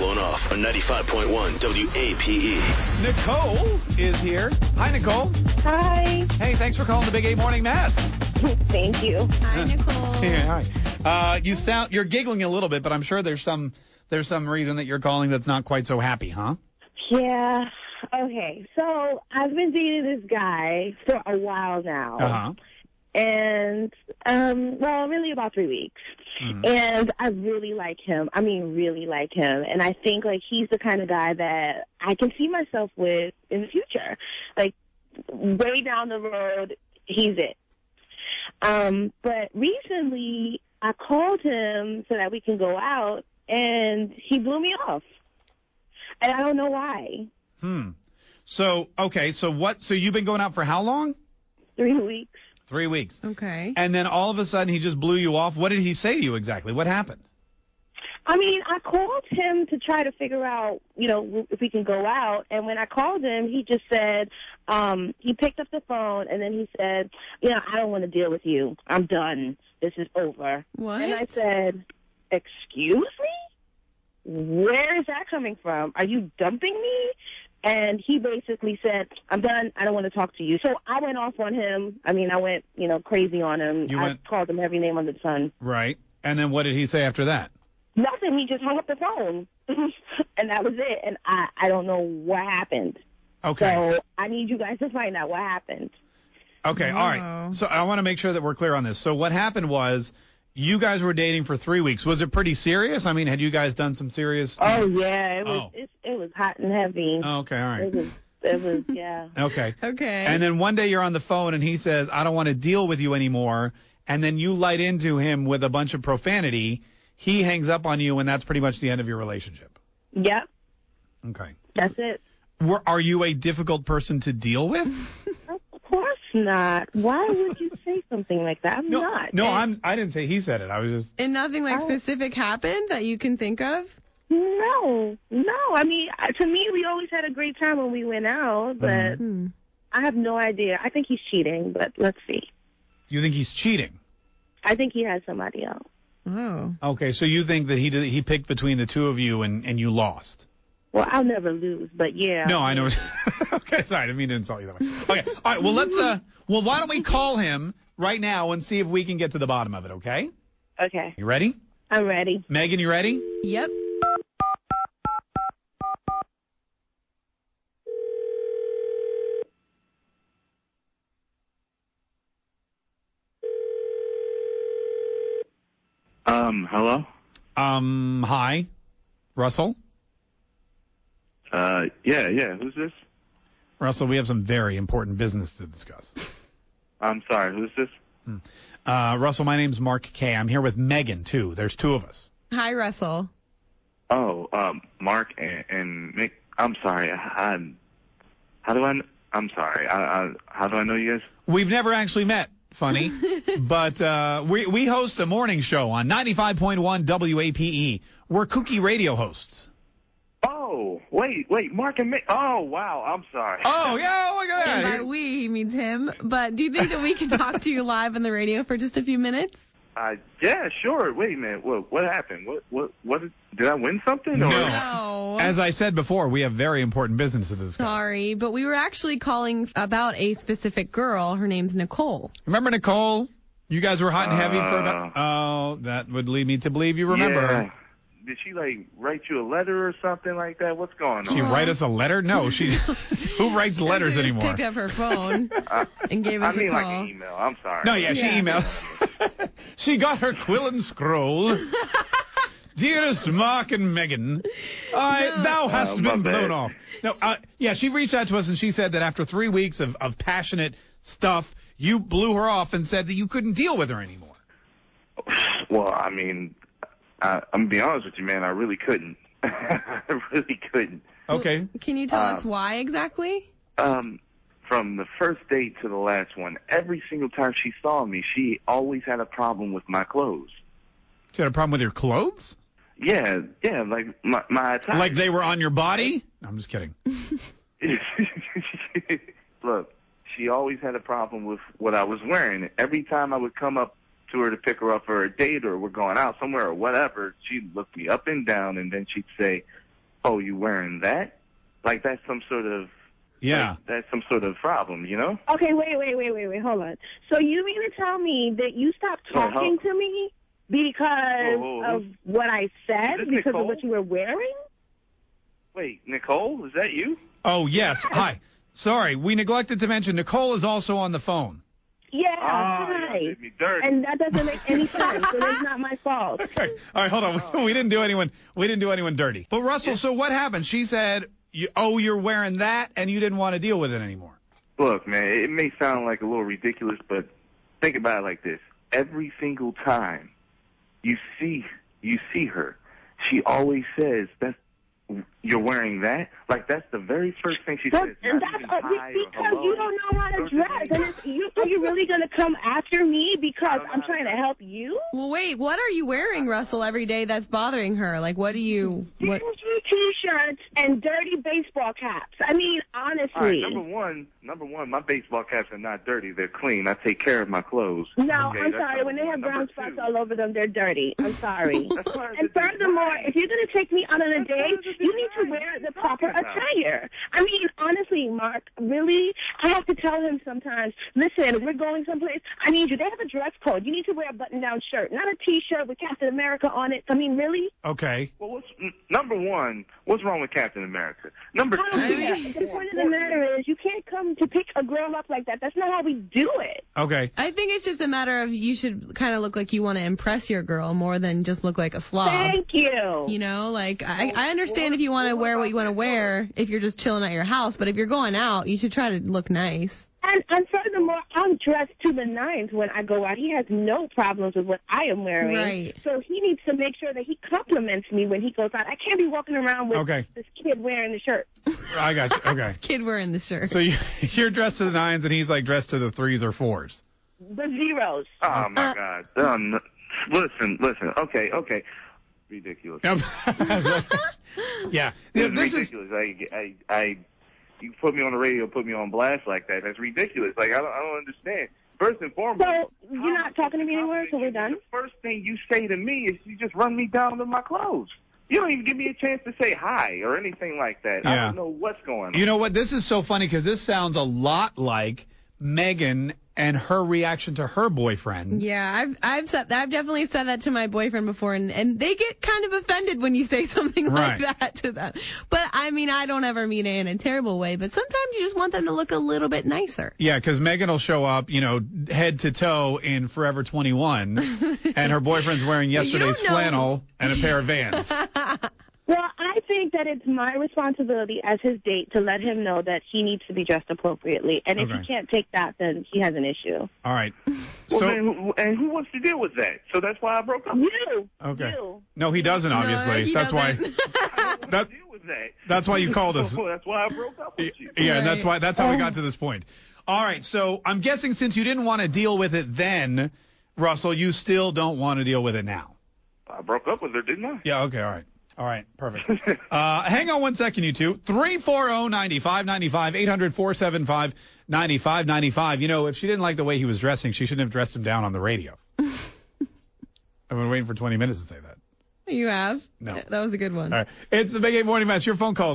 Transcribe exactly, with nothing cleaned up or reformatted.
Blown Off on ninety-five point one W A P E. Nicole is here. Hi, Nicole. Hi. Hey, thanks for calling the Big A Morning Mess. Thank you. Hi, Nicole. Yeah, hi. Uh, you sound you're giggling a little bit, but I'm sure there's some there's some reason that you're calling that's not quite so happy, huh? Yeah. Okay. So I've been dating this guy for a while now. Uh-huh. And, um, well, really about three weeks. Mm-hmm. And I really like him. I mean, really like him. And I think, like, he's the kind of guy that I can see myself with in the future. Like, way down the road, he's it. Um, but recently, I called him so that we can go out, and he blew me off. And I don't know why. Hmm. So, okay, so what, so you've been going out for how long? Three weeks. Three weeks. Okay. And then all of a sudden he just blew you off. What did he say to you exactly? What happened? I mean, I called him to try to figure out, you know, if we can go out. And when I called him, he just said, um, he picked up the phone and then he said, you know, I don't want to deal with you. I'm done. This is over. What? And I said, excuse me? Where is that coming from? Are you dumping me? And he basically said, I'm done. I don't want to talk to you. So I went off on him. I mean, I went, you know, crazy on him. You I went... called him every name under the sun. Right. And then what did he say after that? Nothing. He just hung up the phone. And that was it. And I, I don't know what happened. Okay. So I need you guys to find out what happened. Okay. Wow. All right. So I want to make sure that we're clear on this. So what happened was you guys were dating for three weeks. Was it pretty serious? I mean, had you guys done some serious? Oh, yeah. It was, oh. it, it was hot and heavy. Oh, okay. All right. It was, it was, yeah. Okay. Okay. And then one day you're on the phone and he says, I don't want to deal with you anymore. And then you light into him with a bunch of profanity. He hangs up on you, and that's pretty much the end of your relationship. Yep. Okay. That's it. Were, are you a difficult person to deal with? Of course not. Why would you say something like that? I'm no, not. No, and, I'm. I didn't say he said it. I was just. And nothing like specific happened that you can think of? No, no. I mean, to me, we always had a great time when we went out, but Mm-hmm. I have no idea. I think he's cheating, but let's see. You think he's cheating? I think he has somebody else. Oh. Okay, so you think that he did, he picked between the two of you and, and you lost? Well, I'll never lose, but yeah. No, I know. Okay, sorry, I didn't mean to insult you that way. Okay, all right. Well, let's. Uh, well, why don't we call him right now and see if we can get to the bottom of it? Okay. Okay. You ready? I'm ready. Megan, you ready? Yep. Um, hello? Um, hi, Russell. Uh, yeah, yeah, who's this? Russell, we have some very important business to discuss. I'm sorry, who's this? Hmm. Uh, Russell, my name's Mark Kay. I'm here with Megan, too. There's two of us. Hi, Russell. Oh, um, Mark and, and Mick, I'm sorry, I, I, how do I, kn- I'm sorry, I, I, how do I know you guys? We've never actually met. Funny, but uh, we we host a morning show on ninety-five point one W A P E. We're Kooky radio hosts. Oh, wait, wait, Mark and Mick. Oh, wow, I'm sorry. Oh, yeah, look at that. And by we, he means him. But do you think that we can talk to you live on the radio for just a few minutes? Uh, yeah, sure. Wait a minute. What what happened? What what what did, did I win something? Or? No. No. As I said before, we have very important business to discuss. Sorry, but we were actually calling about a specific girl. Her name's Nicole. Remember Nicole? You guys were hot and heavy for about... Uh, Oh, that would lead me to believe you remember yeah. her. Did she, like, write you a letter or something like that? What's going Did she on? write us a letter? No, she... Who writes letters she just anymore? picked up her phone uh, and gave I us mean, a call. like an email. I'm sorry. No, yeah, she Yeah. emailed. She got her quill and scroll. Dearest Mark and Megan, I, No. thou hast Uh, my been blown bad. off. No, uh, yeah, she reached out to us and she said that after three weeks of, of passionate stuff, you blew her off and said that you couldn't deal with her anymore. Well, I mean, I, I'm gonna be honest with you, man. I really couldn't. I really couldn't. Okay. Can you tell Um, us why exactly? Um, from the first date to the last one, every single time she saw me, she always had a problem with my clothes. She had a problem with your clothes? Yeah, yeah, like my my attire. Like they were on your body? No, I'm just kidding. Look, she always had a problem with what I was wearing. Every time I would come up to her to pick her up for a date or we're going out somewhere or whatever, she'd look me up and down and then she'd say, oh, you wearing that? Like that's some sort of Yeah. like, that's some sort of problem, you know? Okay, wait, wait, wait, wait, wait, hold on. So you mean to tell me that you stopped Wait, talking hold- to me because Whoa, whoa, of what I said, Is this because Nicole? of what you were wearing? Wait, Nicole, is that you? Oh, yes. Hi. Sorry, we neglected to mention Nicole is also on the phone. Yeah, Oh, y'all hi. did me dirty. And that doesn't make any sense, so that's not my fault. Okay. All right, hold on. We, we didn't do anyone. We didn't do anyone dirty. But Russell, so what happened? She said, you, "Oh, you're wearing that," and you didn't want to deal with it anymore. Look, man, it may sound like a little ridiculous, but think about it like this. Every single time you see you see her, she always says, "That's you're wearing that." Like that's the very first thing she But says. Not that's even uh, hi or because hello. you don't know how to Don't dress. you And it's, you, are you really going to come after me because I'm trying to help you? Well, wait, what are you wearing, Russell, every day that's bothering her? Like, what do you, what? Dingy T-shirts and dirty baseball caps. I mean, honestly. All right, number one, number one, my baseball caps are not dirty. They're clean. I take care of my clothes. No, Okay, I'm that's sorry. number When they one. have brown Number spots two, all over them, they're dirty. I'm sorry. That's part of And the furthermore, design. if you're going to take me out on a That's part date, of the you need to design. wear What are the you proper talking about? attire. I mean, honestly, Mark, really, I have to tell him sometimes, listen, we're going someplace. I need you. They have a dress code. You need to wear a button-down shirt, not a T-shirt with Captain America on it. I mean, really? Okay. Well, what's, n- number one, what's wrong with Captain America? Number I don't two, care. The point of the matter is you can't come to pick a girl up like that. That's not how we do it. Okay. I think it's just a matter of you should kind of look like you want to impress your girl more than just look like a slob. Thank you. You know, like, I, I understand if you want to wear what you want to wear if you're just chilling at your house, but if you're going out, you should try to look nice. And, and furthermore, I'm dressed to the nines when I go out. He has no problems with what I am wearing. Right. So he needs to make sure that he compliments me when he goes out. I can't be walking around with Okay. this kid wearing the shirt. I got you. Okay. Kid wearing the shirt. So you, you're dressed to the nines, and he's like dressed to the threes or fours. The zeros. oh my Uh, God. Um, listen, listen. Okay, okay. Ridiculous. Yep. yeah. It's This is. ridiculous. I, I, I, you put me on the radio, put me on blast like that. That's ridiculous. Like I don't, I don't understand. First and foremost, So you're how am I not talking to me anymore, so we're done? The first thing you say to me is you just run me down to my clothes. You don't even give me a chance to say hi or anything like that. I Yeah. don't know what's going on. You know what? This is so funny because this sounds a lot like Megan and her reaction to her boyfriend. Yeah, I've I've said I've definitely said that to my boyfriend before, and and they get kind of offended when you say something Right. like that to them. But I mean, I don't ever mean it in a terrible way, but sometimes you just want them to look a little bit nicer. Yeah, because Megan will show up, you know, head to toe in Forever twenty-one, and her boyfriend's wearing yesterday's know. flannel and a pair of Vans. Well, I think that it's my responsibility as his date to let him know that he needs to be dressed appropriately. And if Okay. he can't take that, then he has an issue. All right. Well, So then, who, and who wants to deal with that? So that's why I broke up. You. okay. You. No, he doesn't. Obviously, No, he that's doesn't. why. I don't want to That- deal with that. That's why you called us. That's why I broke up with you. Yeah, and that's Right. why. That's how we got to this point. All right. So I'm guessing since you didn't want to deal with it then, Russell, you still don't want to deal with it now. I broke up with her, didn't I? Yeah. Okay. All right. All right. Perfect. uh, hang on one second, you two. three four zero, nine five nine five, eight hundred, four seven five, nine five nine five. You know, if she didn't like the way he was dressing, she shouldn't have dressed him down on the radio. I've been waiting for twenty minutes to say that. You have? No. That was a good one. All right. It's the Big eight Morning Mess. Your phone calls.